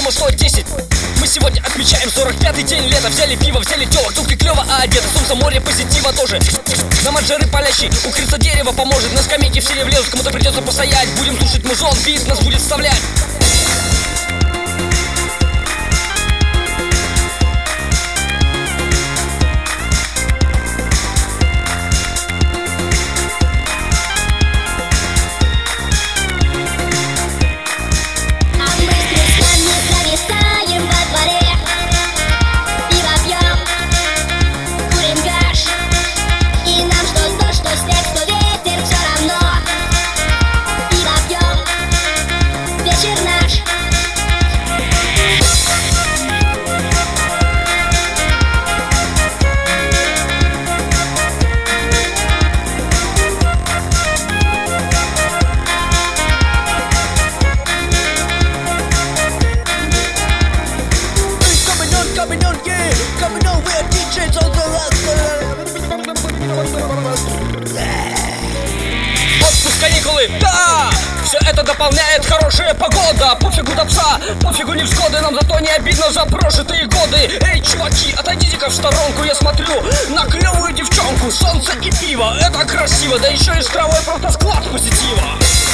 сплошной 10. Мы сегодня отмечаем 45-й день лета. Взяли пиво, взяли тёлок, тулки клёво одеты. Солнце, море, позитива тоже. Нам от жары палящий укрыться дерево поможет. На скамейке все влезут, кому-то придется постоять. Будем слушать музон, бит нас будет вставлять. Coming on, we're DJs on the Отпуск, каникулы, да! Все это дополняет хорошая погода. Пофигу до пса, пофигу невзгоды. Нам зато не обидно за прожитые годы. Эй, чуваки, отойдите-ка в сторонку. Я смотрю на клевую девчонку. Солнце и пиво, это красиво. Да еще и с травой просто склад позитива.